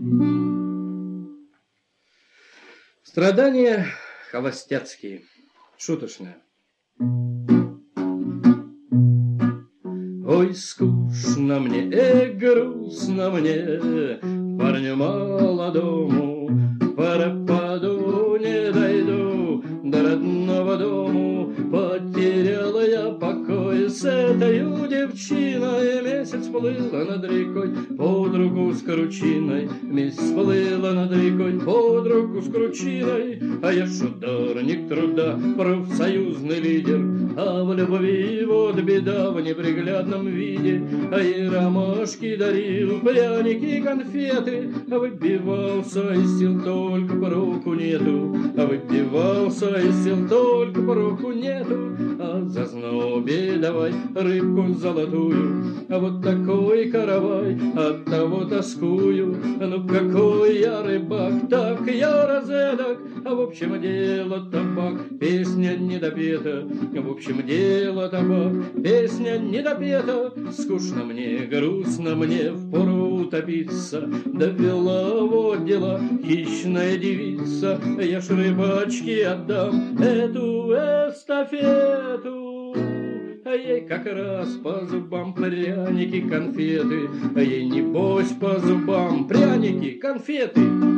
Страдания холостяцкие. Шуточное. Ой, скучно мне и грустно мне, парню молодому, пропаду, не дойду до родного дому. Потеряла я покой с этой девчиной, месяц плыла над рекой под руку с кручиной, месяц плыла над рекой под руку с кручиной. А я ж ударник труда, профсоюзный лидер, а в любви вот беда в неприглядном виде. А и ромашки дарил, пряники и конфеты, а выбивался из сил, только пороку нету, а выбивался из сил, только пороку нету. А за знобе давай рыбку золотую, а вот такой каравай, от того тоскую. Ну какой я рыбак, так я розеток, а в общем дело табак, песня недопета. В общем дело табак, песня недопета. Скучно мне, грустно мне, впору утопиться, довела вот дела хищная девица. Я ж рыбачке отдам эту эстафету, а ей как раз по зубам пряники, конфеты, а ей небось по зубам пряники, конфеты.